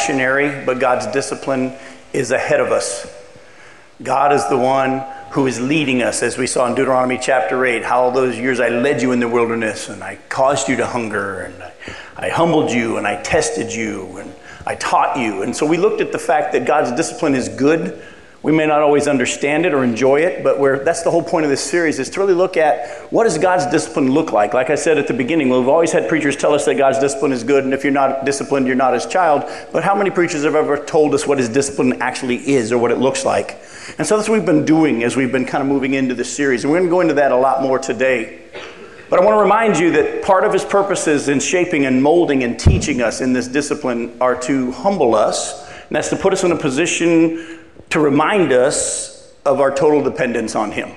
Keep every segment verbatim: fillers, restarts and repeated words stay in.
cautionary, but God's discipline is ahead of us. God is the one who is leading us, as we saw in Deuteronomy chapter eight, how all those years I led you in the wilderness, and I caused you to hunger, and I, I humbled you, and I tested you, and I taught you. And so we looked at the fact that God's discipline is good. We may not always understand it or enjoy it, but we're, that's the whole point of this series, is to really look at what does God's discipline look like. Like I said at the beginning, we've always had preachers tell us that God's discipline is good, and if you're not disciplined, you're not his child. But how many preachers have ever told us what his discipline actually is or what it looks like? And so that's what we've been doing as we've been kind of moving into this series. And we're going to go into that a lot more today. But I want to remind you that part of his purposes in shaping and molding and teaching us in this discipline are to humble us. And that's to put us in a position to remind us of our total dependence on him.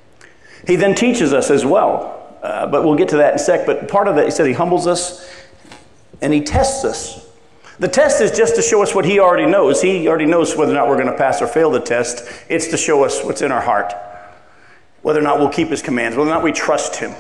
He then teaches us as well, uh, but we'll get to that in a sec. But part of that, he said he humbles us and he tests us. The test is just to show us what he already knows. He already knows whether or not we're going to pass or fail the test. It's to show us what's in our heart, whether or not we'll keep his commands, whether or not we trust him.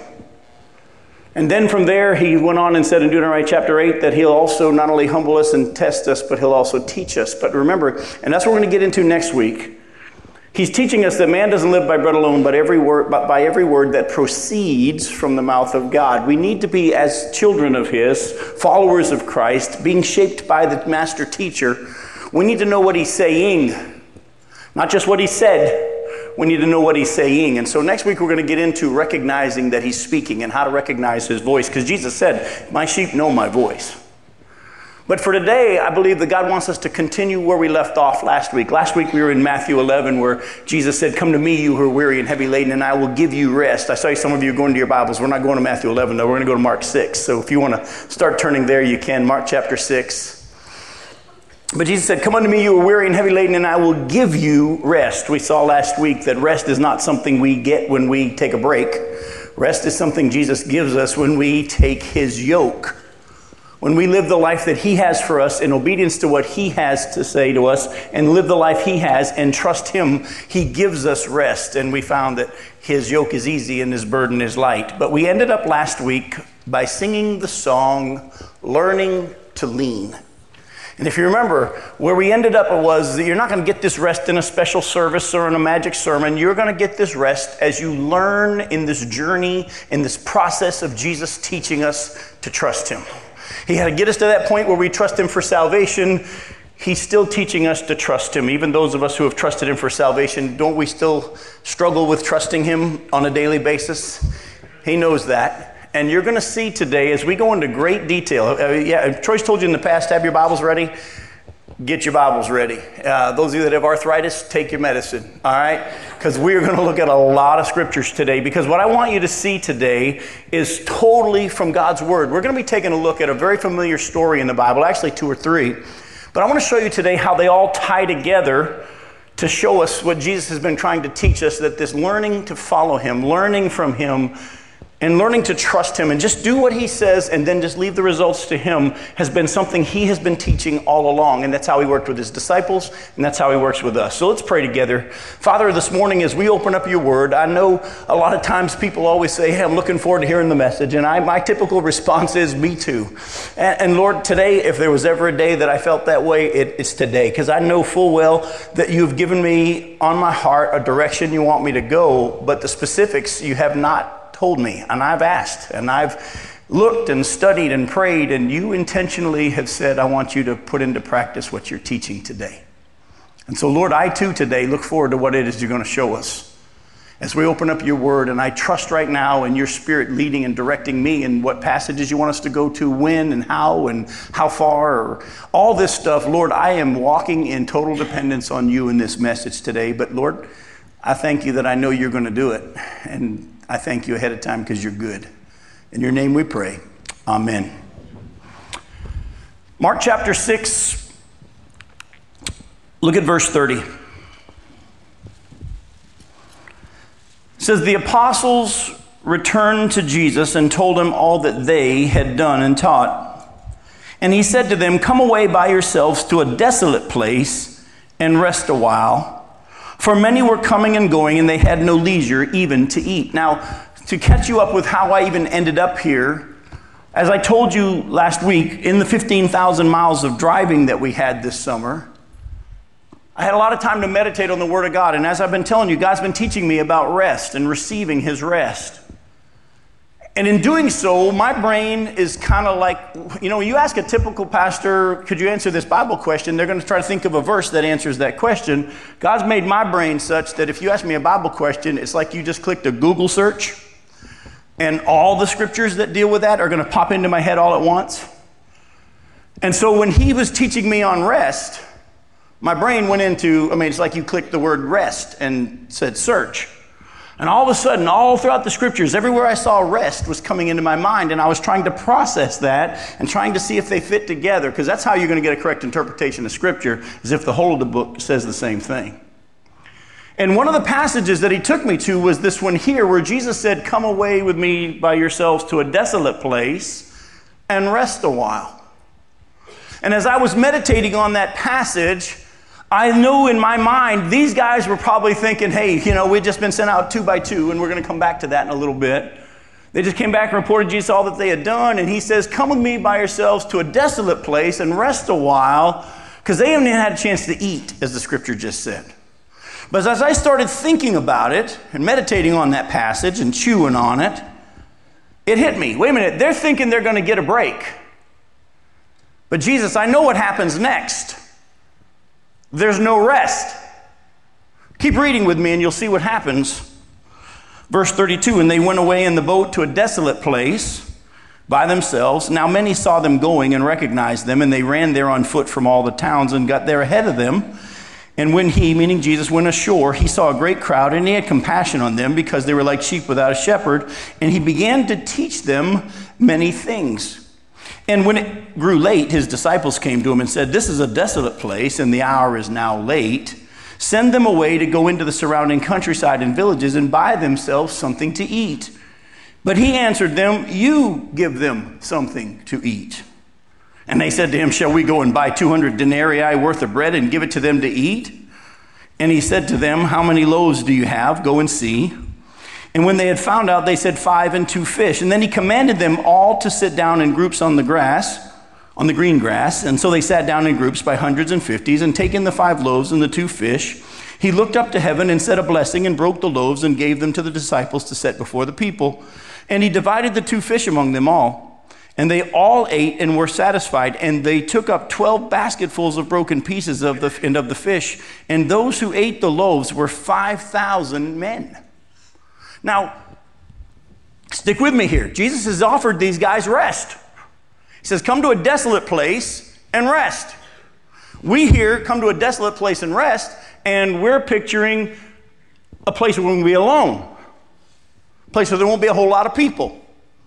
And then from there, he went on and said in Deuteronomy chapter eight that he'll also not only humble us and test us, but he'll also teach us. But remember, and that's what we're going to get into next week, he's teaching us that man doesn't live by bread alone, but every word, but by every word that proceeds from the mouth of God. We need to be, as children of his, followers of Christ, being shaped by the master teacher. We need to know what he's saying, not just what he said. We need to know what he's saying. And so next week we're going to get into recognizing that he's speaking and how to recognize his voice. Because Jesus said, my sheep know my voice. But for today, I believe that God wants us to continue where we left off last week. Last week we were in Matthew eleven where Jesus said, come to me, you who are weary and heavy laden, and I will give you rest. I saw some of you going to your Bibles. We're not going to Matthew eleven, though. We're going to go to Mark six. So if you want to start turning there, you can. Mark chapter six. But Jesus said, come unto me, you are weary and heavy laden, and I will give you rest. We saw last week that rest is not something we get when we take a break. Rest is something Jesus gives us when we take his yoke. When we live the life that he has for us in obedience to what he has to say to us and live the life he has and trust him, he gives us rest. And we found that his yoke is easy and his burden is light. But we ended up last week by singing the song, Learning to Lean. And if you remember, where we ended up was that you're not going to get this rest in a special service or in a magic sermon. You're going to get this rest as you learn in this journey, in this process of Jesus teaching us to trust him. He had to get us to that point where we trust him for salvation. He's still teaching us to trust him. Even those of us who have trusted him for salvation, don't we still struggle with trusting him on a daily basis? He knows that. And you're going to see today, as we go into great detail, uh, yeah, Troy's told you in the past, have your Bibles ready. Get your Bibles ready. Uh, those of you that have arthritis, take your medicine, all right? Because we are going to look at a lot of scriptures today, because what I want you to see today is totally from God's Word. We're going to be taking a look at a very familiar story in the Bible, actually two or three. But I want to show you today how they all tie together to show us what Jesus has been trying to teach us, that this learning to follow him, learning from him, and learning to trust him and just do what he says and then just leave the results to him has been something he has been teaching all along. And that's how he worked with his disciples, and that's how he works with us. So let's pray together. Father, this morning as we open up your word, I know a lot of times people always say, hey, I'm looking forward to hearing the message. And I, my typical response is, me too. And, and Lord, today, if there was ever a day that I felt that way, it, it's today. Because I know full well that you've given me on my heart a direction you want me to go, but the specifics you have not told me, and I've asked, and I've looked and studied and prayed, and you intentionally have said, I want you to put into practice what you're teaching today. And so, Lord, I too today look forward to what it is you're going to show us as we open up your word, and I trust right now in your spirit leading and directing me in what passages you want us to go to, when and how and how far, or all this stuff. Lord, I am walking in total dependence on you in this message today, but Lord, I thank you that I know you're going to do it, and I thank you ahead of time because you're good. In your name we pray. Amen. Mark chapter six, look at verse thirty. It says, the apostles returned to Jesus and told him all that they had done and taught. And he said to them, come away by yourselves to a desolate place and rest a while. For many were coming and going, and they had no leisure even to eat. Now, to catch you up with how I even ended up here, As I told you last week, in the fifteen thousand miles of driving that we had this summer, I had a lot of time to meditate on the Word of God. And as I've been telling you, God's been teaching me about rest and receiving His rest. And in doing so, my brain is kind of like, you know, when you ask a typical pastor, could you answer this Bible question? They're going to try to think of a verse that answers that question. God's made my brain such that if you ask me a Bible question, it's like you just clicked a Google search, and all the scriptures that deal with that are going to pop into my head all at once. And so when He was teaching me on rest, my brain went into, I mean, it's like you clicked the word rest and said search. And all of a sudden, all throughout the scriptures, everywhere I saw rest was coming into my mind, and I was trying to process that and trying to see if they fit together, because that's how you're going to get a correct interpretation of Scripture, is if the whole of the book says the same thing. And one of the passages that He took me to was this one here, where Jesus said, "Come away with me by yourselves to a desolate place and rest a while." And as I was meditating on that passage, I knew in my mind, these guys were probably thinking, hey, you know, we've just been sent out two by two, and we're going to come back to that in a little bit. They just came back and reported Jesus all that they had done, and He says, "Come with me by yourselves to a desolate place and rest a while," because they haven't even had a chance to eat, as the scripture just said. But as I started thinking about it and meditating on that passage and chewing on it, it hit me. Wait a minute, they're thinking they're going to get a break. But Jesus, I know what happens next. There's no rest. Keep reading with me and you'll see what happens. Verse thirty-two, "And they went away in the boat to a desolate place by themselves. Now many saw them going and recognized them, and they ran there on foot from all the towns and got there ahead of them. And when He," meaning Jesus, "went ashore, He saw a great crowd, and He had compassion on them because they were like sheep without a shepherd. And He began to teach them many things. And when it grew late, His disciples came to Him and said, 'This is a desolate place, and the hour is now late. Send them away to go into the surrounding countryside and villages and buy themselves something to eat.' But He answered them, 'You give them something to eat.' And they said to Him, 'Shall we go and buy two hundred denarii worth of bread and give it to them to eat?' And He said to them, 'How many loaves do you have? Go and see.' And when they had found out, they said, 'Five and two fish.' And then He commanded them all to sit down in groups on the grass, on the green grass. And so they sat down in groups by hundreds and fifties, and taking the five loaves and the two fish, He looked up to heaven and said a blessing and broke the loaves and gave them to the disciples to set before the people. And He divided the two fish among them all. And they all ate and were satisfied. And they took up twelve basketfuls of broken pieces of the, and of the fish. And those who ate the loaves were five thousand men." Now, stick with me here. Jesus has offered these guys rest. He says, "Come to a desolate place and rest." We here come to a desolate place and rest, and we're picturing a place where we're going to be alone, a place where there won't be a whole lot of people.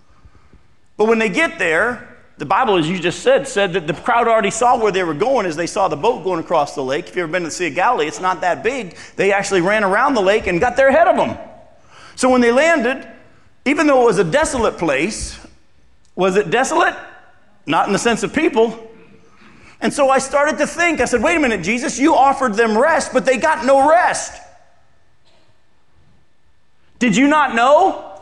But when they get there, the Bible, as you just said, said that the crowd already saw where they were going as they saw the boat going across the lake. If you've ever been to the Sea of Galilee, it's not that big. They actually ran around the lake and got there ahead of them. So when they landed, even though it was a desolate place, was it desolate? Not in the sense of people. And so I started to think, I said, wait a minute, Jesus, you offered them rest, but they got no rest. Did you not know?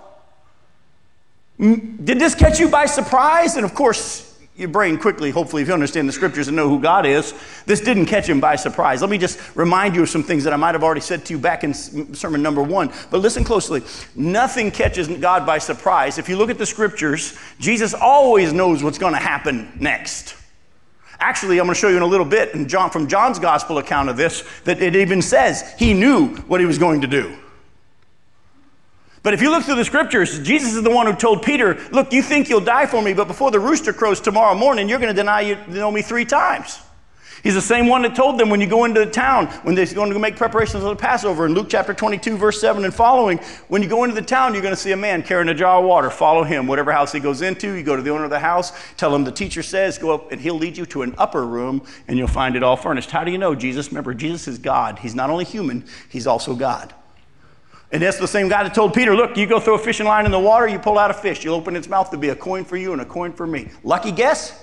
Did this catch you by surprise? And of course, your brain quickly, hopefully, if you understand the scriptures and know who God is, this didn't catch Him by surprise. Let me just remind you of some things that I might have already said to you back in sermon number one. But listen closely. Nothing catches God by surprise. If you look at the scriptures, Jesus always knows what's going to happen next. Actually, I'm going to show you in a little bit in John, from John's gospel account of this, that it even says He knew what He was going to do. But if you look through the scriptures, Jesus is the one who told Peter, look, you think you'll die for me, but before the rooster crows tomorrow morning, you're going to deny you know me three times. He's the same one that told them when you go into the town, when they're going to make preparations for the Passover, in Luke chapter twenty-two, verse seven and following, when you go into the town, you're going to see a man carrying a jar of water. Follow him. Whatever house he goes into, you go to the owner of the house, tell him the teacher says, go up and he'll lead you to an upper room and you'll find it all furnished. How do you know Jesus? Remember, Jesus is God. He's not only human, He's also God. And that's the same guy that told Peter, look, you go throw a fishing line in the water, you pull out a fish. You'll open its mouth to be a coin for you and a coin for me. Lucky guess?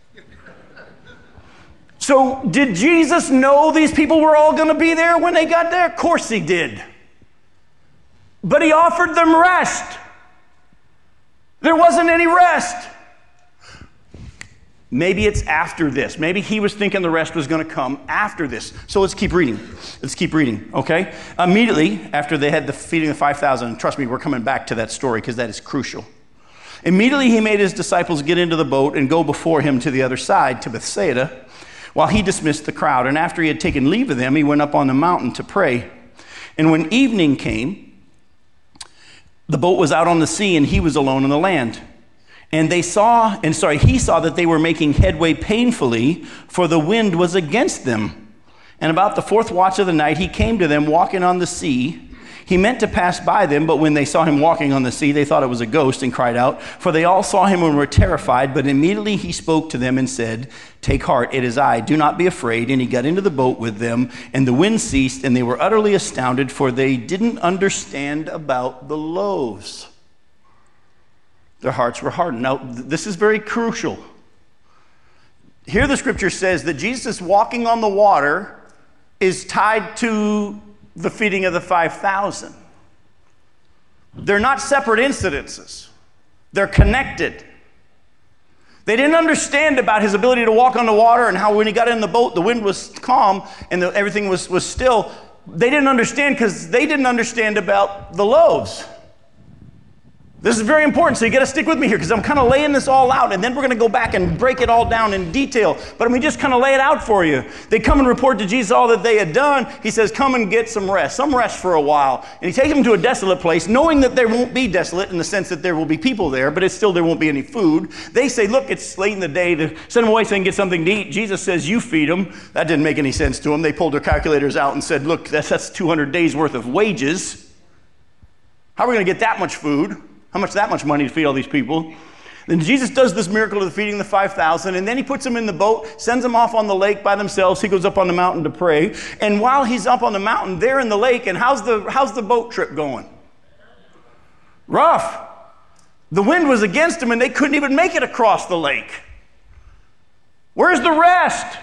So did Jesus know these people were all going to be there when they got there? Of course He did. But He offered them rest. There wasn't any rest. Maybe it's after this. Maybe he was thinking the rest was going to come after this. So let's keep reading. Let's keep reading, okay? Immediately after they had the feeding of five thousand, trust me, we're coming back to that story because that is crucial. Immediately he made his disciples get into the boat and go before him to the other side, to Bethsaida, while he dismissed the crowd. And after he had taken leave of them, he went up on the mountain to pray. And when evening came, the boat was out on the sea and he was alone on the land. And they saw, and sorry, he saw that they were making headway painfully, for the wind was against them. And about the fourth watch of the night, he came to them walking on the sea. He meant to pass by them, but when they saw him walking on the sea, they thought it was a ghost and cried out, for they all saw him and were terrified. But immediately he spoke to them and said, "Take heart, it is I, do not be afraid." And he got into the boat with them, and the wind ceased, and they were utterly astounded, for they didn't understand about the loaves. Their hearts were hardened. Now, this is very crucial. Here the scripture says that Jesus walking on the water is tied to the feeding of the five thousand. They're not separate incidences. They're connected. They didn't understand about his ability to walk on the water and how when he got in the boat, the wind was calm and the, everything was, was still. They didn't understand because they didn't understand about the loaves. This is very important, so you got to stick with me here because I'm kind of laying this all out, and then we're going to go back and break it all down in detail. But let me just kind of lay it out for you. They come and report to Jesus all that they had done. He says, come and get some rest, some rest for a while. And he takes them to a desolate place, knowing that there won't be desolate in the sense that there will be people there, but it's still there won't be any food. They say, look, it's late in the day. To send them away so they can get something to eat. Jesus says, you feed them. That didn't make any sense to them. They pulled their calculators out and said, look, that's, that's two hundred days worth of wages. How are we going to get that much food? How much that much money to feed all these people? Then Jesus does this miracle of feeding the five thousand, and then he puts them in the boat, sends them off on the lake by themselves. He goes up on the mountain to pray. And while he's up on the mountain, they're in the lake, and how's the, how's the boat trip going? Rough. The wind was against them, and they couldn't even make it across the lake. Where's the rest?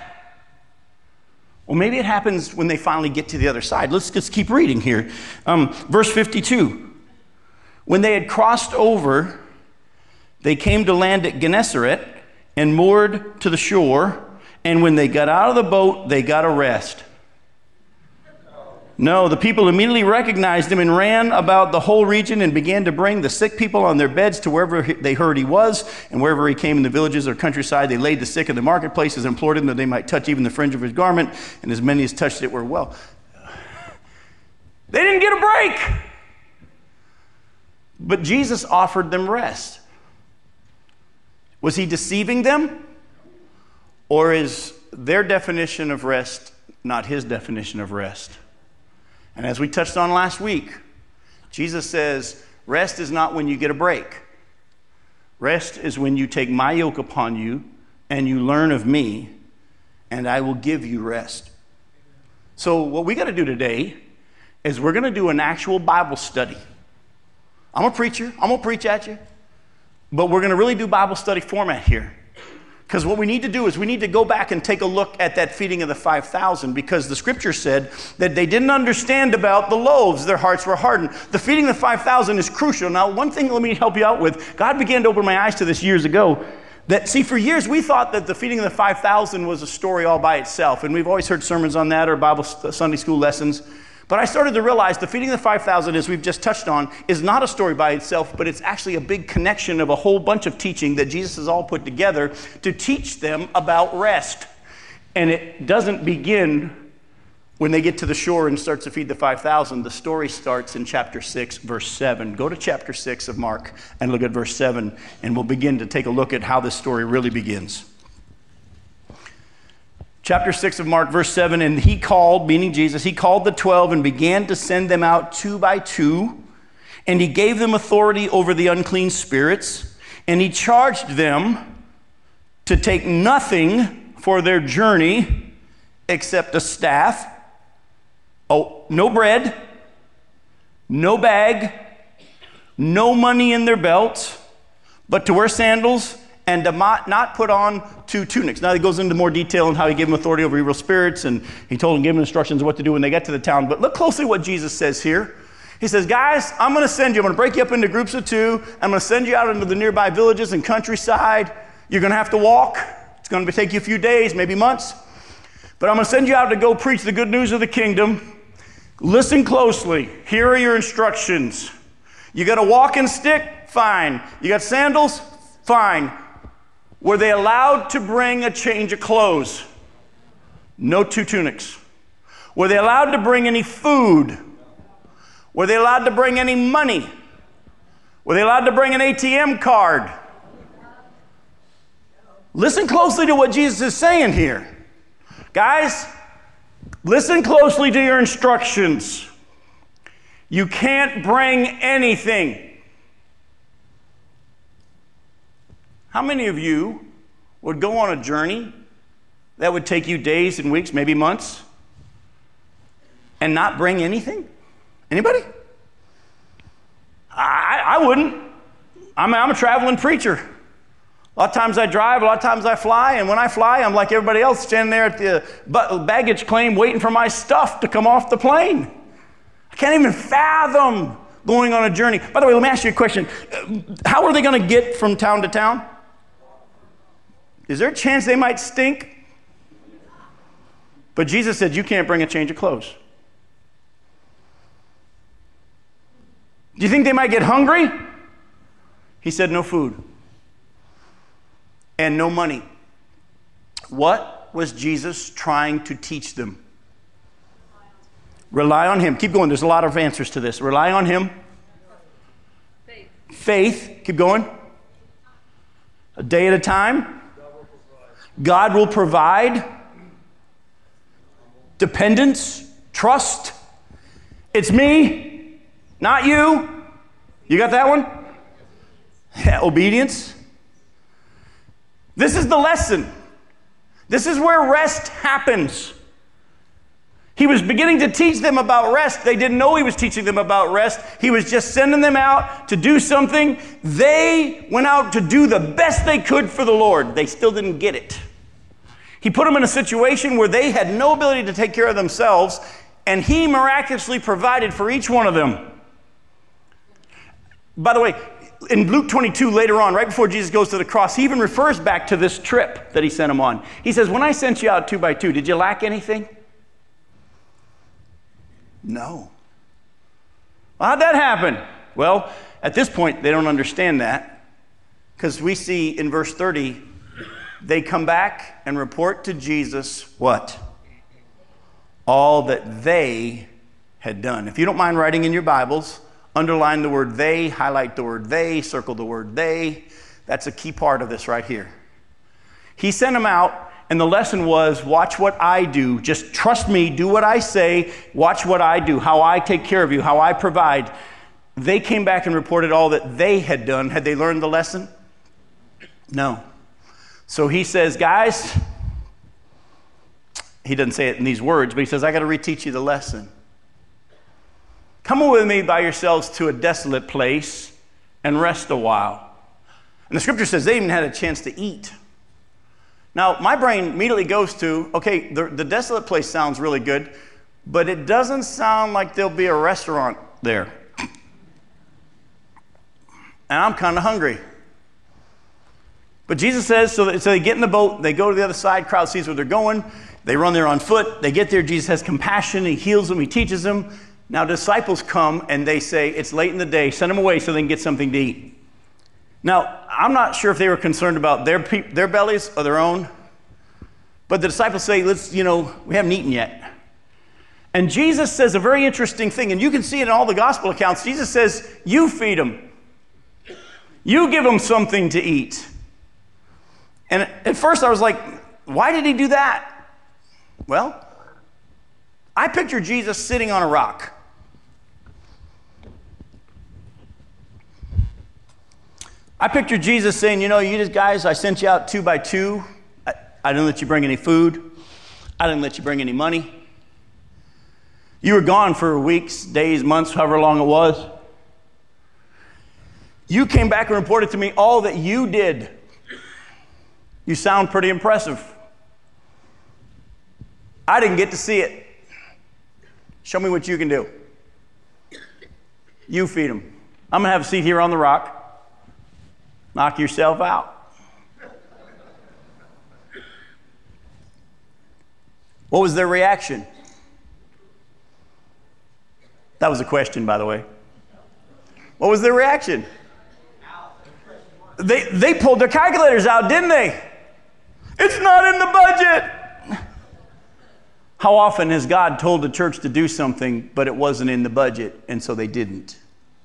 Well, maybe it happens when they finally get to the other side. Let's just keep reading here. Um, verse fifty-two. When they had crossed over, they came to land at Gennesaret and moored to the shore. And when they got out of the boat, they got a rest. No, the people immediately recognized him and ran about the whole region and began to bring the sick people on their beds to wherever they heard he was. And wherever he came in the villages or countryside, they laid the sick in the marketplaces and implored him that they might touch even the fringe of his garment. And as many as touched it were well. They didn't get a break. But Jesus offered them rest. Was he deceiving them? Or is their definition of rest not his definition of rest? And as we touched on last week, Jesus says, rest is not when you get a break. Rest is when you take my yoke upon you and you learn of me, and I will give you rest. So what we got to do today is we're going to do an actual Bible study. I'm a preacher. I'm going to preach at you. But we're going to really do Bible study format here. Because what we need to do is we need to go back and take a look at that feeding of the five thousand, because the scripture said that they didn't understand about the loaves. Their hearts were hardened. The feeding of the five thousand is crucial. Now, one thing let me help you out with. God began to open my eyes to this years ago. That, see, for years we thought that the feeding of the five thousand was a story all by itself. And we've always heard sermons on that or Bible Sunday school lessons. But I started to realize the feeding of the five thousand, as we've just touched on, is not a story by itself, but it's actually a big connection of a whole bunch of teaching that Jesus has all put together to teach them about rest. And it doesn't begin when they get to the shore and starts to feed the five thousand. The story starts in chapter six, verse seven. Go to chapter six of Mark and look at verse seven, and we'll begin to take a look at how this story really begins. Chapter six of Mark, verse seven, and he called, meaning Jesus, he called the twelve and began to send them out two by two, and he gave them authority over the unclean spirits, and he charged them to take nothing for their journey except a staff, oh, no bread, no bag, no money in their belts, but to wear sandals and to not put on two tunics. Now he goes into more detail on how he gave them authority over evil spirits, and he told them, gave them instructions of what to do when they get to the town. But look closely what Jesus says here. He says, guys, I'm going to send you, I'm going to break you up into groups of two. I'm going to send you out into the nearby villages and countryside. You're going to have to walk. It's going to take you a few days, maybe months. But I'm going to send you out to go preach the good news of the kingdom. Listen closely. Here are your instructions. You got a walking stick? Fine. You got sandals? Fine. Were they allowed to bring a change of clothes? No two tunics. Were they allowed to bring any food? Were they allowed to bring any money? Were they allowed to bring an A T M card? Listen closely to what Jesus is saying here. Guys, listen closely to your instructions. You can't bring anything. How many of you would go on a journey that would take you days and weeks, maybe months, and not bring anything? Anybody? I, I wouldn't. I'm, I'm a traveling preacher. A lot of times I drive, a lot of times I fly, and when I fly, I'm like everybody else standing there at the baggage claim waiting for my stuff to come off the plane. I can't even fathom going on a journey. By the way, let me ask you a question. How are they going to get from town to town? Is there a chance they might stink? But Jesus said, you can't bring a change of clothes. Do you think they might get hungry? He said, no food. And no money. What was Jesus trying to teach them? Rely on him. Keep going. There's a lot of answers to this. Rely on him. Faith. Faith. Keep going. A day at a time. God will provide. Dependence. Trust. It's me, not you. You got that one? Yeah, obedience. This is the lesson. This is where rest happens. He was beginning to teach them about rest. They didn't know he was teaching them about rest. He was just sending them out to do something. They went out to do the best they could for the Lord. They still didn't get it. He put them in a situation where they had no ability to take care of themselves, and he miraculously provided for each one of them. By the way, in Luke twenty-two, later on, right before Jesus goes to the cross, he even refers back to this trip that he sent them on. He says, when I sent you out two by two, did you lack anything? No. Well, how'd that happen? Well, at this point, they don't understand that, because we see in verse thirty, they come back and report to Jesus what? All that they had done. If you don't mind writing in your Bibles, underline the word they, highlight the word they, circle the word they. That's a key part of this right here. He sent them out, and the lesson was, watch what I do. Just trust me, do what I say, watch what I do, how I take care of you, how I provide. They came back and reported all that they had done. Had they learned the lesson? No. So he says, guys, he doesn't say it in these words, but he says, I got to reteach you the lesson. Come with me by yourselves to a desolate place and rest a while. And the scripture says they even had a chance to eat. Now, my brain immediately goes to, okay, the, the desolate place sounds really good, but it doesn't sound like there'll be a restaurant there. And I'm kind of hungry. But Jesus says, so, that, so they get in the boat, they go to the other side, crowd sees where they're going, they run there on foot, they get there, Jesus has compassion, he heals them, he teaches them. Now disciples come and they say, it's late in the day, send them away so they can get something to eat. Now, I'm not sure if they were concerned about their pe- their bellies or their own, but the disciples say, let's, you know, we haven't eaten yet. And Jesus says a very interesting thing, and you can see it in all the gospel accounts. Jesus says, you feed them. You give them something to eat. And at first I was like, why did he do that? Well, I picture Jesus sitting on a rock. I picture Jesus saying, you know, you just guys, I sent you out two by two. I, I didn't let you bring any food. I didn't let you bring any money. You were gone for weeks, days, months, however long it was. You came back and reported to me all that you did. You sound pretty impressive. I didn't get to see it. Show me what you can do. You feed them. I'm going to have a seat here on the rock. Knock yourself out. What was their reaction? That was a question, by the way. What was their reaction? They, they pulled their calculators out, didn't they? It's not in the budget. How often has God told the church to do something, but it wasn't in the budget, and so they didn't?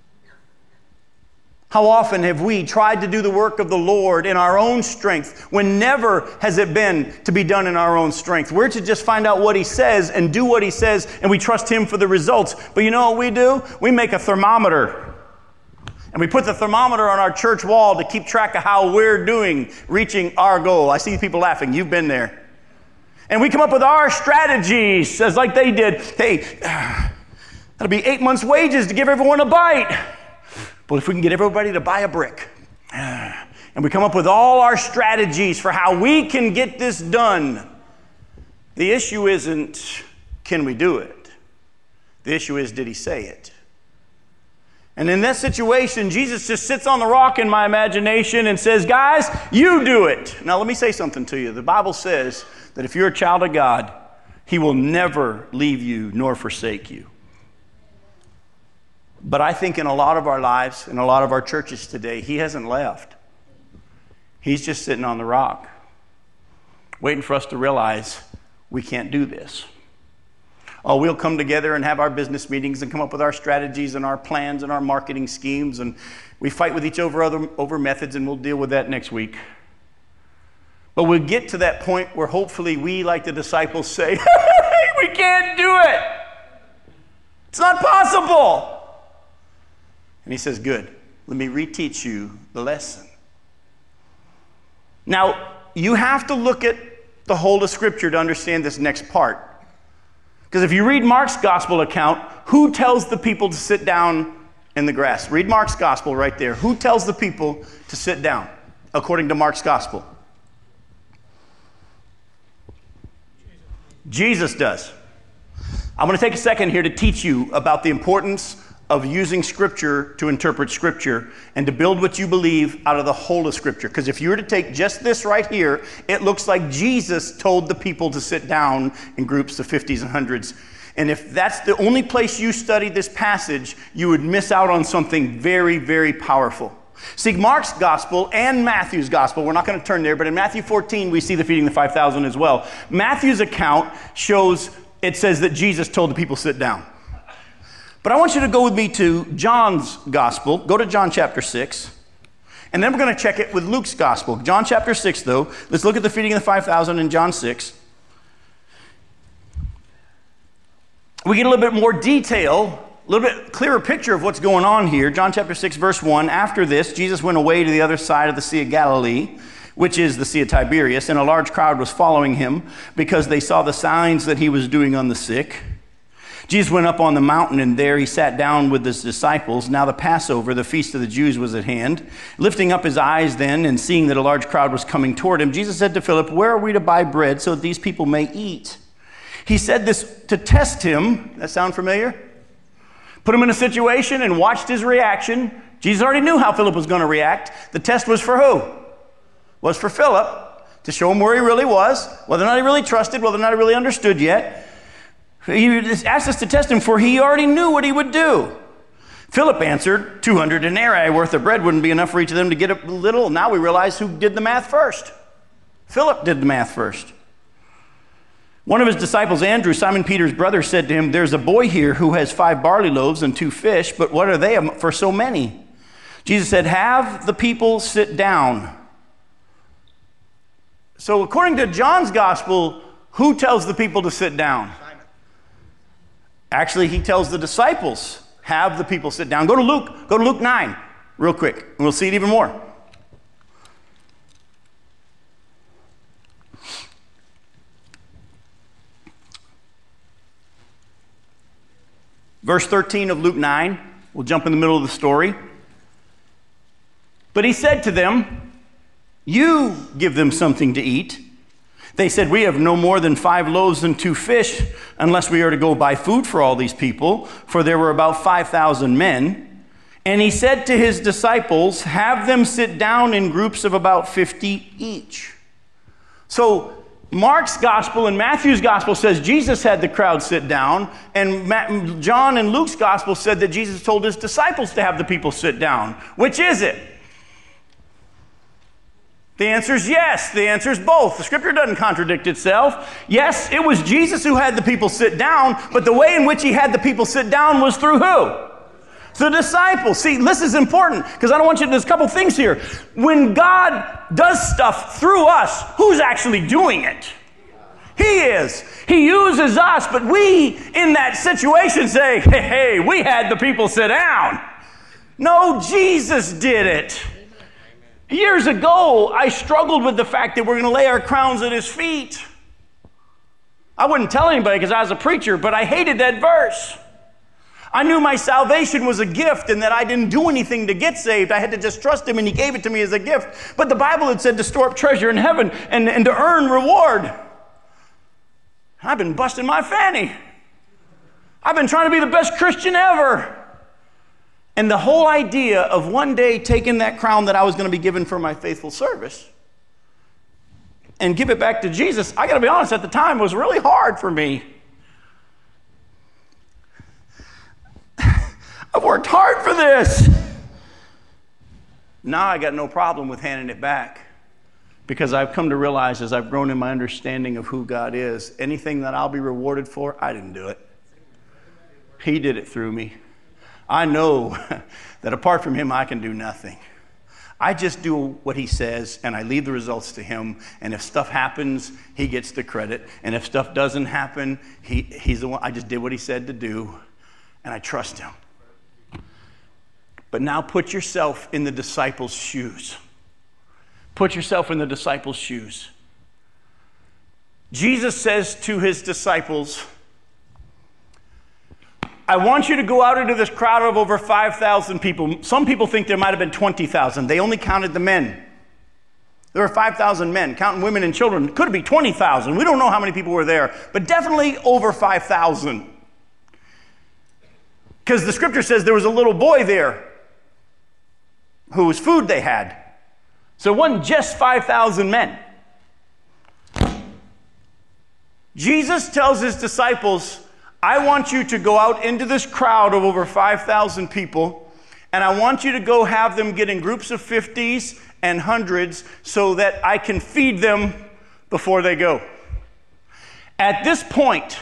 How often have we tried to do the work of the Lord in our own strength when never has it been to be done in our own strength? We're to just find out what He says and do what He says, and we trust Him for the results. But you know what we do? We make a thermometer, and we put the thermometer on our church wall to keep track of how we're doing, reaching our goal. I see people laughing. You've been there. And we come up with our strategies, as like they did. Hey, that'll be eight months' wages to give everyone a bite. But if we can get everybody to buy a brick, and we come up with all our strategies for how we can get this done, the issue isn't, can we do it? The issue is, did He say it? And in that situation, Jesus just sits on the rock in my imagination and says, guys, you do it. Now, let me say something to you. The Bible says that if you're a child of God, He will never leave you nor forsake you. But I think in a lot of our lives, in a lot of our churches today, He hasn't left. He's just sitting on the rock, waiting for us to realize we can't do this. Oh, we'll come together and have our business meetings and come up with our strategies and our plans and our marketing schemes, and we fight with each other over, over methods, and we'll deal with that next week. But we'll get to that point where hopefully we, like the disciples, say, hey, we can't do it. It's not possible. And He says, good, let me reteach you the lesson. Now, you have to look at the whole of Scripture to understand this next part. Because if you read Mark's gospel account, who tells the people to sit down in the grass? Read Mark's gospel right there. Who tells the people to sit down, according to Mark's gospel? Jesus does. I'm going to take a second here to teach you about the importance of using Scripture to interpret Scripture and to build what you believe out of the whole of Scripture. Because if you were to take just this right here, it looks like Jesus told the people to sit down in groups of fifties and hundreds. And if that's the only place you study this passage, you would miss out on something very, very powerful. See, Mark's gospel and Matthew's gospel, we're not going to turn there, but in Matthew fourteen, we see the feeding the five thousand as well. Matthew's account shows, it says that Jesus told the people to sit down. But I want you to go with me to John's gospel. Go to John chapter six. And then we're going to check it with Luke's gospel. John chapter six, though. Let's look at the feeding of the five thousand in John six. We get a little bit more detail, a little bit clearer picture of what's going on here. John chapter six, verse one. After this, Jesus went away to the other side of the Sea of Galilee, which is the Sea of Tiberias, and a large crowd was following Him because they saw the signs that He was doing on the sick. Jesus went up on the mountain, and there He sat down with His disciples. Now the Passover, the feast of the Jews, was at hand. Lifting up His eyes then, and seeing that a large crowd was coming toward Him, Jesus said to Philip, where are we to buy bread so that these people may eat? He said this to test Him. That sound familiar? Put Him in a situation and watched His reaction. Jesus already knew how Philip was going to react. The test was for who? Was for Philip, to show him where he really was, whether or not he really trusted, whether or not he really understood yet. He asked us to test Him, for He already knew what He would do. Philip answered, two hundred denarii worth of bread wouldn't be enough for each of them to get a little. Now we realize who did the math first. Philip did the math first. One of His disciples, Andrew, Simon Peter's brother, said to Him, there's a boy here who has five barley loaves and two fish, but what are they for so many? Jesus said, have the people sit down. So according to John's gospel, who tells the people to sit down? Actually, He tells the disciples, have the people sit down. Go to Luke, go to Luke nine, real quick, and we'll see it even more. Verse thirteen of Luke nine, we'll jump in the middle of the story. But He said to them, you give them something to eat. They said, we have no more than five loaves and two fish, unless we are to go buy food for all these people, for there were about five thousand men. And He said to His disciples, have them sit down in groups of about fifty each. So Mark's gospel and Matthew's gospel says Jesus had the crowd sit down, and Matt, John and Luke's gospel said that Jesus told his disciples to have the people sit down. Which is it? The answer is yes. The answer is both. The scripture doesn't contradict itself. Yes, it was Jesus who had the people sit down, but the way in which he had the people sit down was through who? The disciples. See, this is important because I don't want you to, there's a couple things here. When God does stuff through us, who's actually doing it? He is. He uses us, but we in that situation say, hey, hey, we had the people sit down. No, Jesus did it. Years ago, I struggled with the fact that we're going to lay our crowns at his feet. I wouldn't tell anybody because I was a preacher, but I hated that verse. I knew my salvation was a gift and that I didn't do anything to get saved. I had to just trust him and he gave it to me as a gift. But the Bible had said to store up treasure in heaven and, and to earn reward. I've been busting my fanny. I've been trying to be the best Christian ever. And the whole idea of one day taking that crown that I was going to be given for my faithful service and give it back to Jesus, I got to be honest, at the time, it was really hard for me. I've worked hard for this. Now I got no problem with handing it back because I've come to realize as I've grown in my understanding of who God is, anything that I'll be rewarded for, I didn't do it. He did it through me. I know that apart from him, I can do nothing. I just do what he says, and I leave the results to him. And if stuff happens, he gets the credit. And if stuff doesn't happen, he, he's the one. I just did what he said to do, and I trust him. But now put yourself in the disciples' shoes. Put yourself in the disciples' shoes. Jesus says to his disciples, I want you to go out into this crowd of over five thousand people. Some people think there might have been twenty thousand. They only counted the men. There were five thousand men, counting women and children. Could be twenty thousand. We don't know how many people were there, but definitely over five thousand. Because the scripture says there was a little boy there whose food they had. So it wasn't just five thousand men. Jesus tells his disciples, I want you to go out into this crowd of over five thousand people, and I want you to go have them get in groups of fifties and hundreds so that I can feed them before they go. At this point,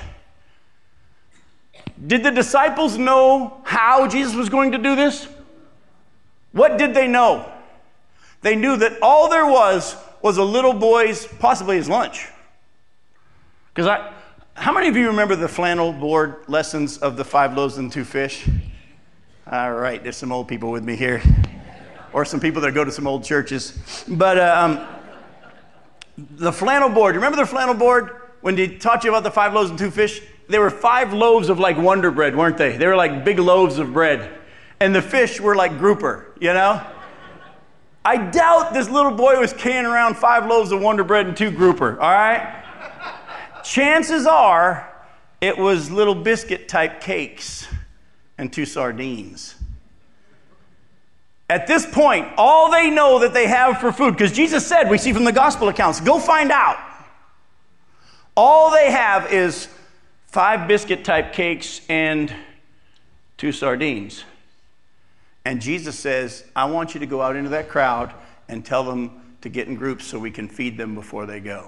did the disciples know how Jesus was going to do this? What did they know? They knew that all there was was a little boy's, possibly his lunch. Because I, how many of you remember the flannel board lessons of the five loaves and two fish? All right, there's some old people with me here. Or some people that go to some old churches. But uh, um, the flannel board, remember the flannel board? When they taught you about the five loaves and two fish? They were five loaves of like Wonder Bread, weren't they? They were like big loaves of bread. And the fish were like grouper, you know? I doubt this little boy was carrying around five loaves of Wonder Bread and two grouper, all right? Chances are it was little biscuit type cakes and two sardines. At this point, all they know that they have for food, because Jesus said, we see from the gospel accounts, go find out. All they have is five biscuit type cakes and two sardines. And Jesus says, I want you to go out into that crowd and tell them to get in groups so we can feed them before they go.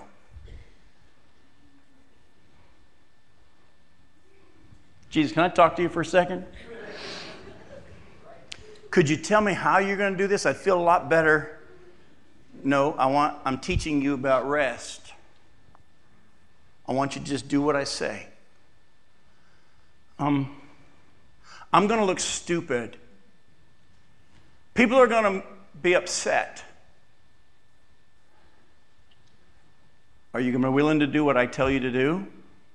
Jesus, can I talk to you for a second? Could you tell me how you're going to do this? I'd feel a lot better. No, I want, I'm teaching you about rest. I want you to just do what I say. Um, I'm going to look stupid. People are going to be upset. Are you going to be willing to do what I tell you to do?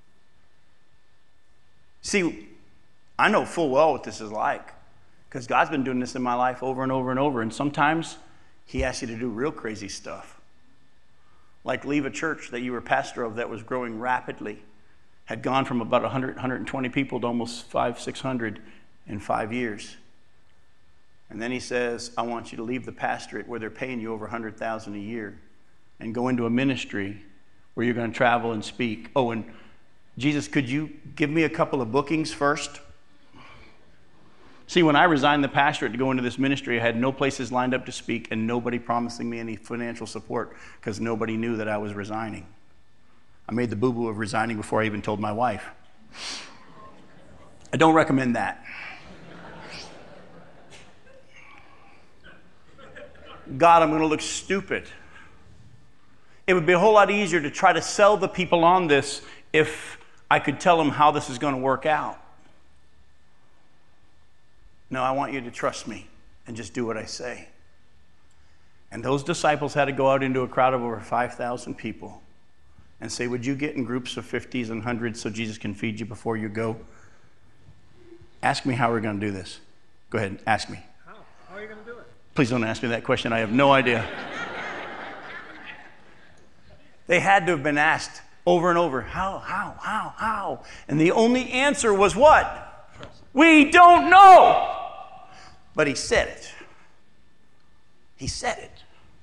See, I know full well what this is like because God's been doing this in my life over and over and over. And sometimes he asks you to do real crazy stuff. Like leave a church that you were pastor of that was growing rapidly. Had gone from about one hundred, one hundred twenty people to almost five, six hundred in five years. And then he says, I want you to leave the pastorate where they're paying you over one hundred thousand dollars a year and go into a ministry where you're going to travel and speak. Oh, and Jesus, could you give me a couple of bookings first? See, when I resigned the pastorate to go into this ministry, I had no places lined up to speak and nobody promising me any financial support because nobody knew that I was resigning. I made the boo-boo of resigning before I even told my wife. I don't recommend that. God, I'm going to look stupid. It would be a whole lot easier to try to sell the people on this if I could tell them how this is going to work out. No, I want you to trust me and just do what I say. And those disciples had to go out into a crowd of over five thousand people and say, would you get in groups of fifties and hundreds so Jesus can feed you before you go? Ask me how we're going to do this. Go ahead, ask me. How? How are you going to do it? Please don't ask me that question. I have no idea. They had to have been asked over and over, how, how, how, how? And the only answer was what? We don't know. But he said it. He said it.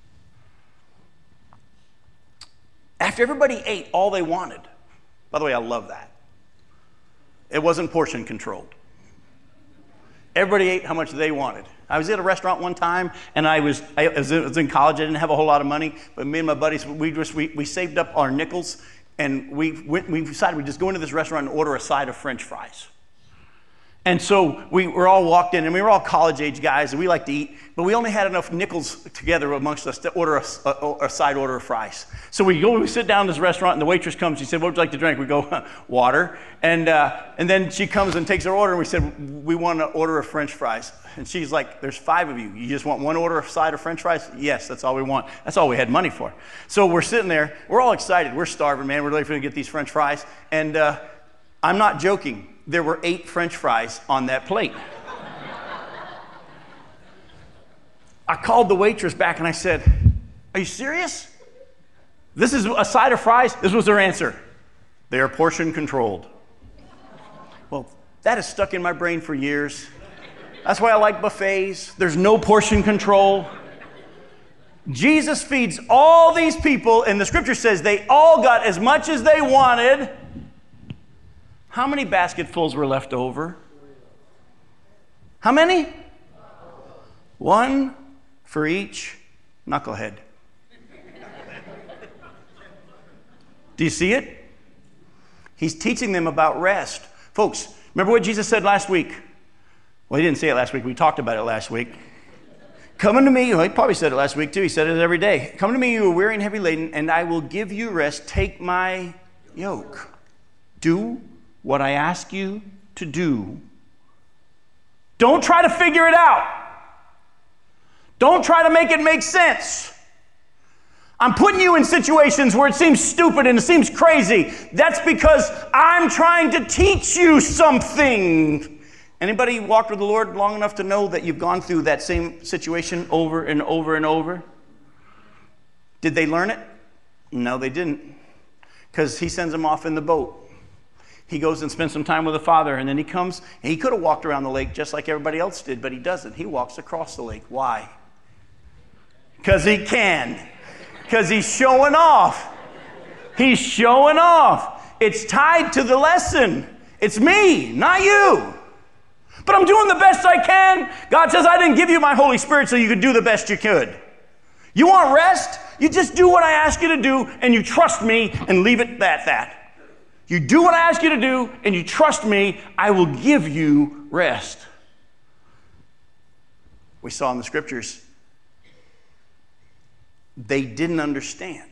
After everybody ate all they wanted, by the way, I love that. It wasn't portion controlled. Everybody ate how much they wanted. I was at a restaurant one time, and I was, I was in college. I didn't have a whole lot of money, but me and my buddies, we just we, we saved up our nickels, and we went, we decided we'd just go into this restaurant and order a side of French fries. And so we were all walked in, and we were all college-age guys, and we like to eat, but we only had enough nickels together amongst us to order a, a, a side order of fries. So we go, we sit down in this restaurant, and the waitress comes. She said, what would you like to drink? We go, water. And uh, and then she comes and takes our order, and we said, we want to order a French fries. And she's like, there's five of you. You just want one order of side of French fries? Yes, that's all we want. That's all we had money for. So we're sitting there. We're all excited. We're starving, man. We're ready to get these French fries. And uh, I'm not joking. There were eight French fries on that plate. I called the waitress back and I said, are you serious? This is a side of fries? This was her answer. They are portion controlled. Well, that has stuck in my brain for years. That's why I like buffets. There's no portion control. Jesus feeds all these people, and the scripture says they all got as much as they wanted. How many basketfuls were left over? How many? One for each knucklehead. Do you see it? He's teaching them about rest. Folks, remember what Jesus said last week? Well, he didn't say it last week. We talked about it last week. Come unto me. Well, he probably said it last week too. He said it every day. Come to me, you are weary and heavy laden, and I will give you rest. Take my yoke. Do what I ask you to do. Don't try to figure it out. Don't try to make it make sense. I'm putting you in situations where it seems stupid and it seems crazy. That's because I'm trying to teach you something. Anybody walked with the Lord long enough to know that you've gone through that same situation over and over and over? Did they learn it? No, they didn't. Because he sends them off in the boat. He goes and spends some time with the Father, and then he comes, and he could have walked around the lake just like everybody else did, but he doesn't. He walks across the lake. Why? Because he can. Because he's showing off. He's showing off. It's tied to the lesson. It's me, not you. But I'm doing the best I can. God says I didn't give you my Holy Spirit so you could do the best you could. You want rest? You just do what I ask you to do, and you trust me, and leave it at that. You do what I ask you to do, and you trust me, I will give you rest. We saw in the scriptures, they didn't understand.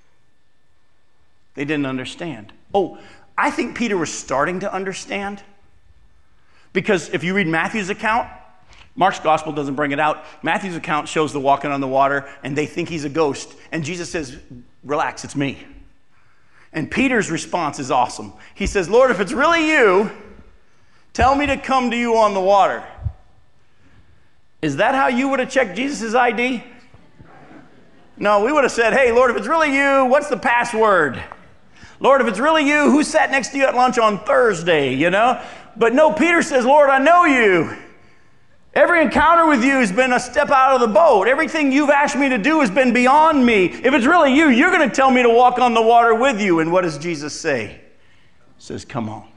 They didn't understand. Oh, I think Peter was starting to understand. Because if you read Matthew's account, Mark's gospel doesn't bring it out. Matthew's account shows the walking on the water, and they think he's a ghost. And Jesus says, relax, it's me. And Peter's response is awesome. He says, Lord, if it's really you, tell me to come to you on the water. Is that how you would have checked Jesus' I D? No, we would have said, hey, Lord, if it's really you, what's the password? Lord, if it's really you, who sat next to you at lunch on Thursday, you know? But no, Peter says, Lord, I know you. Every encounter with you has been a step out of the boat. Everything you've asked me to do has been beyond me. If it's really you, you're going to tell me to walk on the water with you. And what does Jesus say? He says, come on.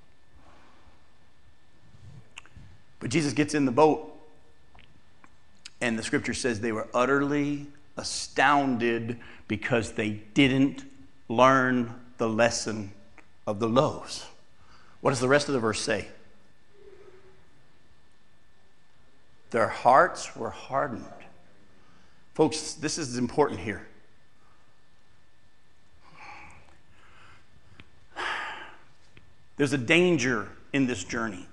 But Jesus gets in the boat, and the scripture says they were utterly astounded because they didn't learn the lesson of the loaves. What does the rest of the verse say? Their hearts were hardened. Folks, this is important here. There's a danger in this journey.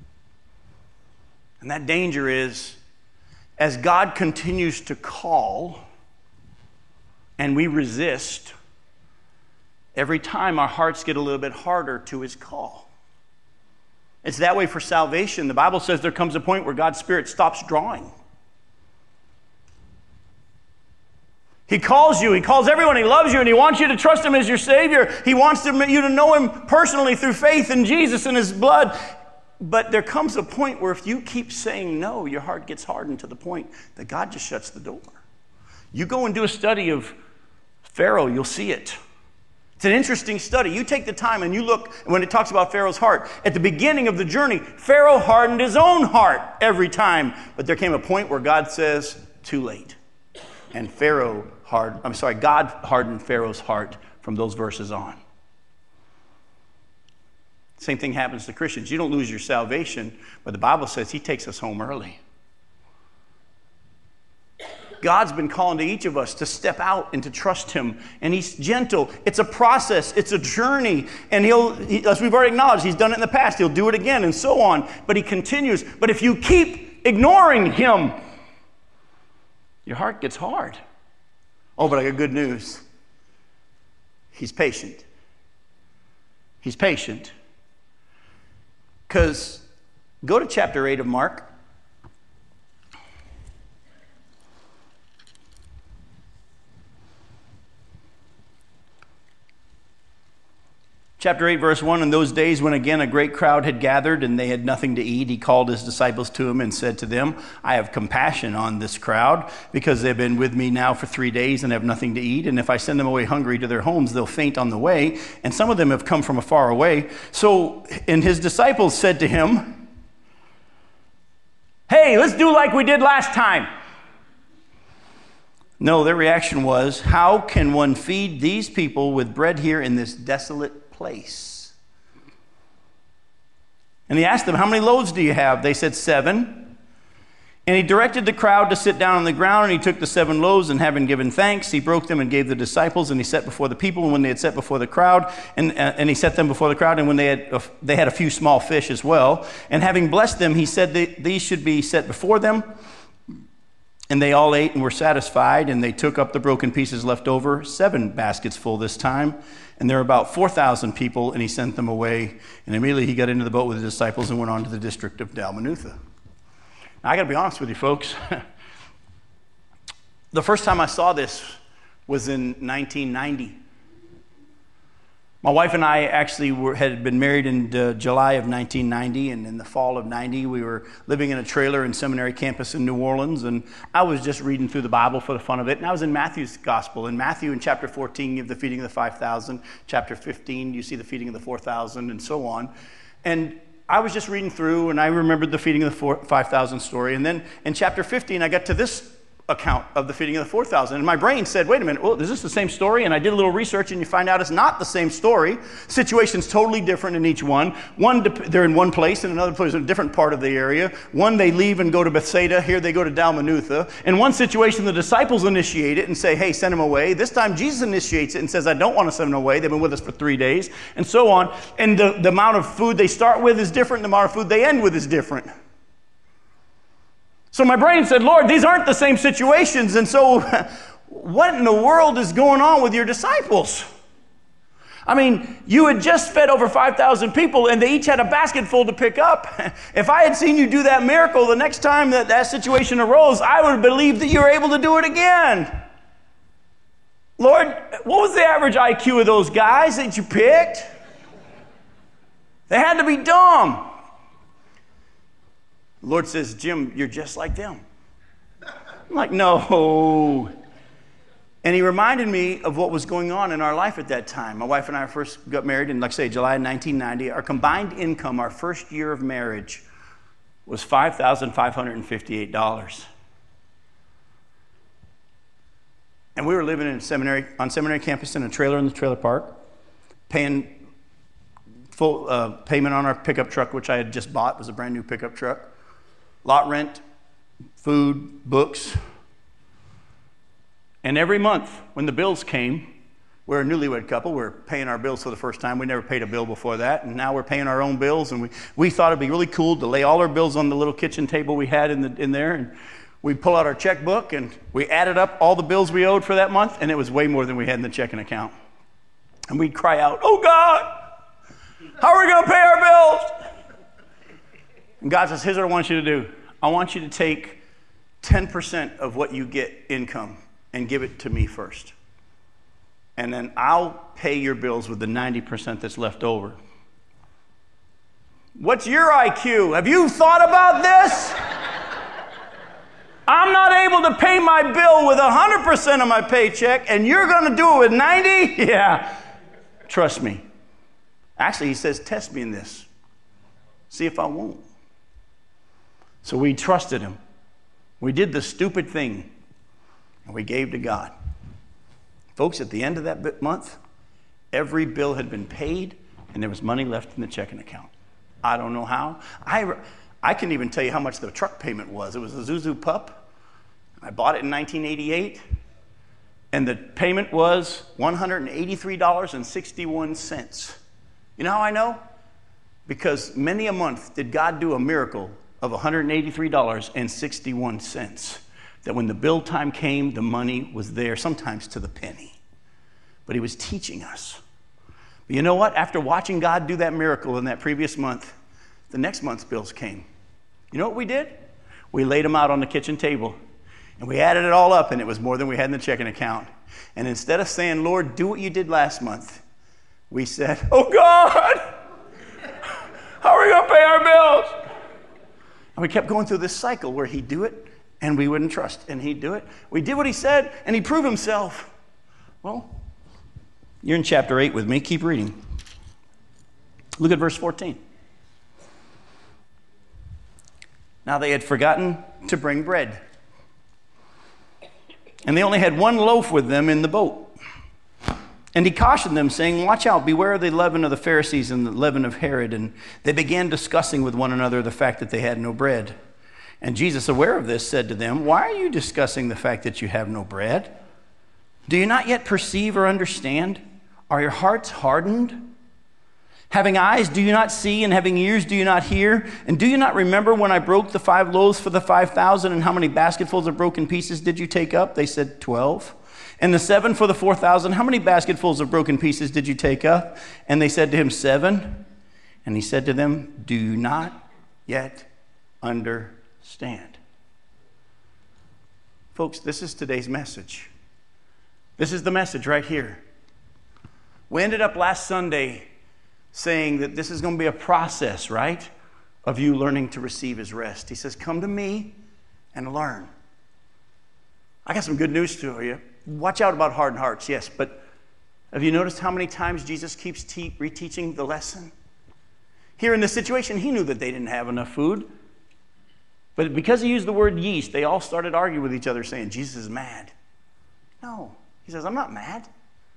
And that danger is, as God continues to call and we resist, every time our hearts get a little bit harder to his call. It's that way for salvation. The Bible says there comes a point where God's Spirit stops drawing. He calls you. He calls everyone. He loves you, and he wants you to trust him as your Savior. He wants you to know him personally through faith in Jesus and his blood. But there comes a point where if you keep saying no, your heart gets hardened to the point that God just shuts the door. You go and do a study of Pharaoh, you'll see it. It's an interesting study. You take the time and you look when it talks about Pharaoh's heart. At the beginning of the journey, Pharaoh hardened his own heart every time. But there came a point where God says, too late. And Pharaoh hardened, I'm sorry, God hardened Pharaoh's heart from those verses on. Same thing happens to Christians. You don't lose your salvation, but the Bible says he takes us home early. God's been calling to each of us to step out and to trust him. And he's gentle. It's a process. It's a journey. And he'll, he, as we've already acknowledged, he's done it in the past. He'll do it again and so on. But he continues. But if you keep ignoring him, your heart gets hard. Oh, but I got good news. He's patient. He's patient. Because go to chapter eight of Mark. Chapter eight, verse one, in those days when again a great crowd had gathered and they had nothing to eat, he called his disciples to him and said to them, I have compassion on this crowd because they've been with me now for three days and have nothing to eat. And if I send them away hungry to their homes, they'll faint on the way. And some of them have come from afar away. So, and his disciples said to him, hey, let's do like we did last time. No, their reaction was, how can one feed these people with bread here in this desolate place? And he asked them, how many loaves do you have? They said, seven. And he directed the crowd to sit down on the ground, and he took the seven loaves, and having given thanks, he broke them and gave the disciples, and he set before the people. And when they had set before the crowd, and, uh, and he set them before the crowd, and when they had, uh, they had a few small fish as well. And having blessed them, he said that these should be set before them. And they all ate and were satisfied, and they took up the broken pieces left over, seven baskets full this time. And there were about four thousand people, and he sent them away. And immediately he got into the boat with his disciples and went on to the district of Dalmanutha. Now, I got to be honest with you, folks. The first time I saw this was in nineteen ninety. My wife and I actually were, had been married in uh, July of nineteen ninety, and in the fall of ninety, we were living in a trailer in Seminary Campus in New Orleans, and I was just reading through the Bible for the fun of it, and I was in Matthew's Gospel. In Matthew, in chapter fourteen, you have the feeding of the five thousand. Chapter fifteen, you see the feeding of the four thousand, and so on. And I was just reading through, and I remembered the feeding of the five thousand story, and then in chapter fifteen, I got to this account of the feeding of the four thousand. And my brain said, wait a minute, well, is this the same story? And I did a little research, and you find out it's not the same story. Situation's totally different in each one. One, they're in one place, and another place in a different part of the area. One, they leave and go to Bethsaida. Here they go to Dalmanutha. In one situation, the disciples initiate it and say, hey, send them away. This time, Jesus initiates it and says, I don't want to send them away. They've been with us for three days, and so on. And the, the amount of food they start with is different. The amount of food they end with is different. So my brain said, Lord, these aren't the same situations. And so what in the world is going on with your disciples? I mean, you had just fed over five thousand people, and they each had a basket full to pick up. If I had seen you do that miracle the next time that that situation arose, I would have believed that you were able to do it again. Lord, what was the average I Q of those guys that you picked? They had to be dumb. The Lord says, Jim, you're just like them. I'm like, no. And he reminded me of what was going on in our life at that time. My wife and I first got married in, like I say, July nineteen ninety. Our combined income, our first year of marriage, was five thousand five hundred fifty-eight dollars. And we were living in seminary, on seminary campus in a trailer in the trailer park, paying full uh, payment on our pickup truck, which I had just bought. It was a brand new pickup truck. Lot rent, food, books. And every month when the bills came, we're a newlywed couple. We're paying our bills for the first time. We never paid a bill before that. And now we're paying our own bills. And we, we thought it'd be really cool to lay all our bills on the little kitchen table we had in, the, in there. And we'd pull out our checkbook and we added up all the bills we owed for that month. And it was way more than we had in the checking account. And we'd cry out, oh God, how are we going to pay our bills? And God says, here's what I want you to do. I want you to take ten percent of what you get income and give it to me first. And then I'll pay your bills with the ninety percent that's left over. What's your I Q? Have you thought about this? I'm not able to pay my bill with one hundred percent of my paycheck, and you're going to do it with ninety? Yeah. Trust me. Actually, he says, test me in this. See if I won't. So we trusted him. We did the stupid thing, and we gave to God. Folks, at the end of that month, every bill had been paid, and there was money left in the checking account. I don't know how. I, I can even tell you how much the truck payment was. It was a Zuzu Pup. I bought it in nineteen eighty-eight, and the payment was one hundred eighty-three dollars and sixty-one cents. You know how I know? Because many a month did God do a miracle of one hundred eighty-three dollars and sixty-one cents. That when the bill time came, the money was there, sometimes to the penny. But he was teaching us. But you know what? After watching God do that miracle in that previous month, the next month's bills came. You know what we did? We laid them out on the kitchen table, and we added it all up, and it was more than we had in the checking account. And instead of saying, Lord, do what you did last month, we said, oh God, how are we going to pay our bills? And we kept going through this cycle where he'd do it, and we wouldn't trust, and he'd do it. We did what he said, and he proved himself. Well, you're in chapter eight with me. Keep reading. Look at verse fourteen. Now they had forgotten to bring bread, and they only had one loaf with them in the boat. And he cautioned them, saying, watch out, beware of the leaven of the Pharisees and the leaven of Herod. And they began discussing with one another the fact that they had no bread. And Jesus, aware of this, said to them, why are you discussing the fact that you have no bread? Do you not yet perceive or understand? Are your hearts hardened? Having eyes, do you not see? And having ears, do you not hear? And do you not remember when I broke the five loaves for the five thousand? And how many basketfuls of broken pieces did you take up? They said, twelve. And the seven for the four thousand, how many basketfuls of broken pieces did you take up? And they said to him, seven. And he said to them, do you not yet understand? Folks, this is today's message. This is the message right here. We ended up last Sunday saying that this is going to be a process, right, of you learning to receive his rest. He says, come to me and learn. I got some good news for you. Watch out about hardened hearts, yes, but have you noticed how many times Jesus keeps te- reteaching the lesson? Here in this situation, he knew that they didn't have enough food, but because he used the word yeast, they all started arguing with each other saying, Jesus is mad. No, he says, I'm not mad.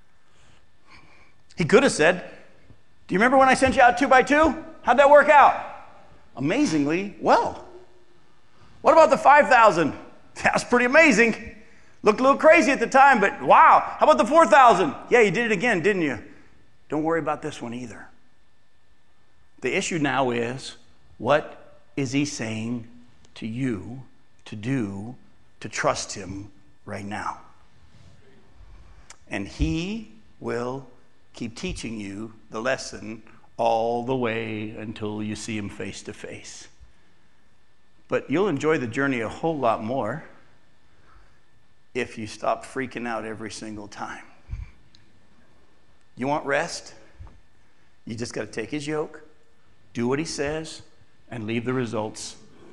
He could have said, do you remember when I sent you out two by two? How'd that work out? Amazingly well. What about the five thousand? That's pretty amazing. Looked a little crazy at the time, but wow. How about the four thousand? Yeah, you did it again, didn't you? Don't worry about this one either. The issue now is, what is he saying to you to do to trust him right now? And he will keep teaching you the lesson all the way until you see him face to face. But you'll enjoy the journey a whole lot more if you stop freaking out every single time. You want rest? You just got to take his yoke, do what he says, and leave the results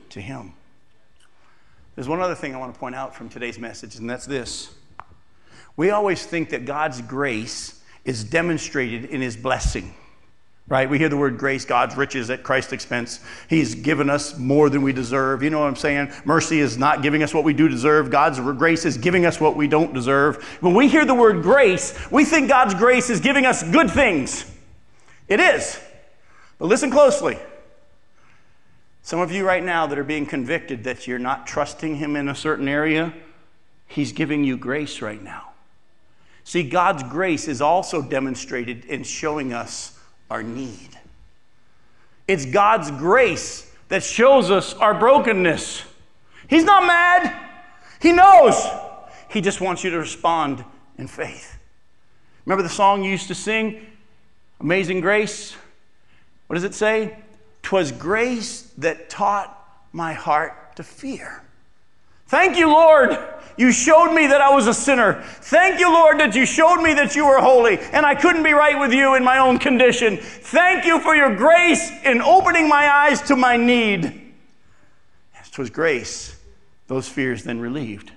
to him. There's one other thing I want to point out from today's message, and that's this. We always think that God's grace is demonstrated in his blessing, right? We hear the word grace, God's riches at Christ's expense. He's given us more than we deserve. You know what I'm saying? Mercy is not giving us what we do deserve. God's grace is giving us what we don't deserve. When we hear the word grace, we think God's grace is giving us good things. It is. But listen closely. Some of you right now that are being convicted that you're not trusting him in a certain area, he's giving you grace right now. See, God's grace is also demonstrated in showing us our need. It's God's grace that shows us our brokenness. He's not mad. He knows. He just wants you to respond in faith. Remember the song you used to sing? Amazing Grace? What does it say? 'Twas grace that taught my heart to fear. Thank you, Lord. You showed me that I was a sinner. Thank you, Lord, that you showed me that you were holy and I couldn't be right with you in my own condition. Thank you for your grace in opening my eyes to my need. Yes, 'twas grace, those fears then relieved.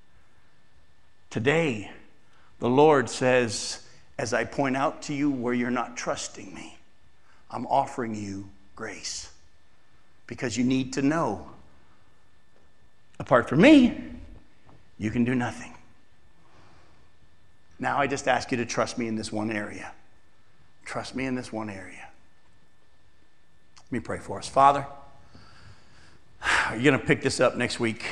Today, the Lord says, as I point out to you where you're not trusting me, I'm offering you grace because you need to know, apart from me, you can do nothing. Now I just ask you to trust me in this one area. Trust me in this one area. Let me pray for us. Father, you're going to pick this up next week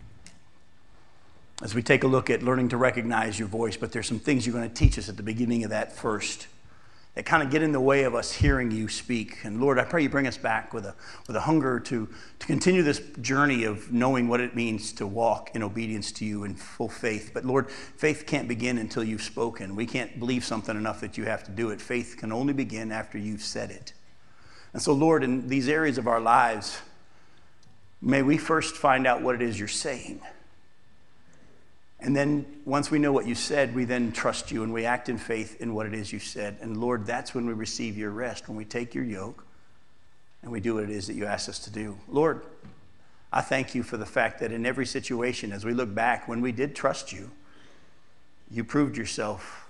as we take a look at learning to recognize your voice, but there's some things you're going to teach us at the beginning of that first that kind of get in the way of us hearing you speak. And Lord, I pray you bring us back with a with a hunger to, to continue this journey of knowing what it means to walk in obedience to you in full faith. But Lord, faith can't begin until you've spoken. We can't believe something enough that you have to do it. Faith can only begin after you've said it. And so Lord, in these areas of our lives, may we first find out what it is you're saying. And then once we know what you said, we then trust you and we act in faith in what it is you said. And Lord, that's when we receive your rest, when we take your yoke and we do what it is that you asked us to do. Lord, I thank you for the fact that in every situation, as we look back, when we did trust you, you proved yourself.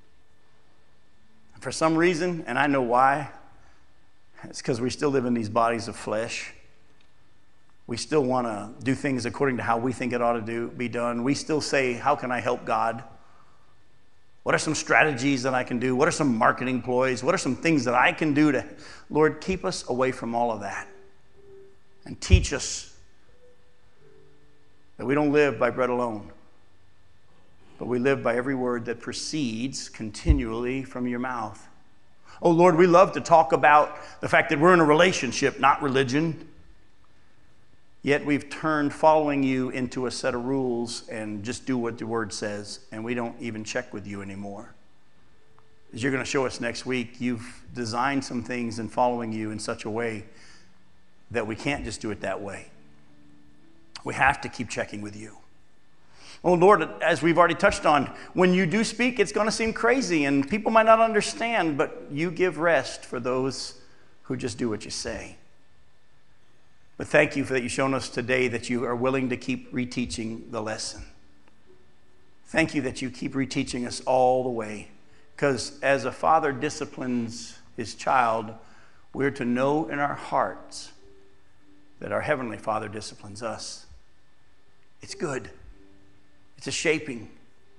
For some reason, and I know why, it's because we still live in these bodies of flesh. We still want to do things according to how we think it ought to do, be done. We still say, how can I help God? What are some strategies that I can do? What are some marketing ploys? What are some things that I can do to, Lord, keep us away from all of that and teach us that we don't live by bread alone, but we live by every word that proceeds continually from your mouth. Oh, Lord, we love to talk about the fact that we're in a relationship, not religion. Yet we've turned following you into a set of rules and just do what the word says, and we don't even check with you anymore. As you're going to show us next week, you've designed some things in following you in such a way that we can't just do it that way. We have to keep checking with you. Oh, Lord, as we've already touched on, when you do speak, it's going to seem crazy, and people might not understand, but you give rest for those who just do what you say. But thank you for that you've shown us today that you are willing to keep reteaching the lesson. Thank you that you keep reteaching us all the way. Because as a father disciplines his child, we're to know in our hearts that our Heavenly Father disciplines us. It's good. It's a shaping.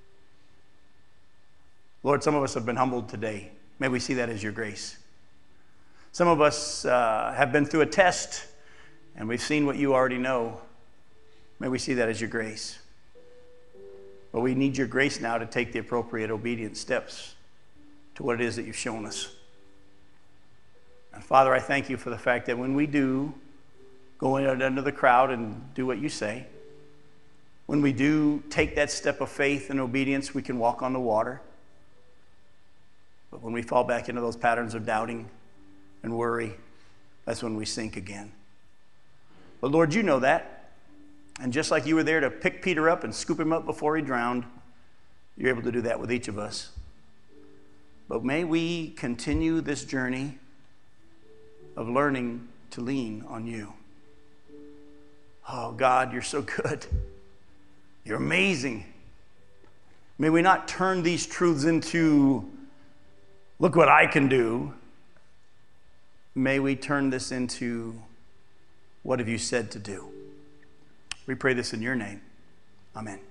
Lord, some of us have been humbled today. May we see that as your grace. Some of us uh, have been through a test and we've seen what you already know. May we see that as your grace. But we need your grace now to take the appropriate obedient steps to what it is that you've shown us. And Father, I thank you for the fact that when we do go out under the crowd and do what you say, when we do take that step of faith and obedience, we can walk on the water. But when we fall back into those patterns of doubting and worry, that's when we sink again. But Lord, you know that. And just like you were there to pick Peter up and scoop him up before he drowned, you're able to do that with each of us. But may we continue this journey of learning to lean on you. Oh, God, you're so good. You're amazing. May we not turn these truths into, look what I can do. May we turn this into, what have you said to do? We pray this in your name. Amen.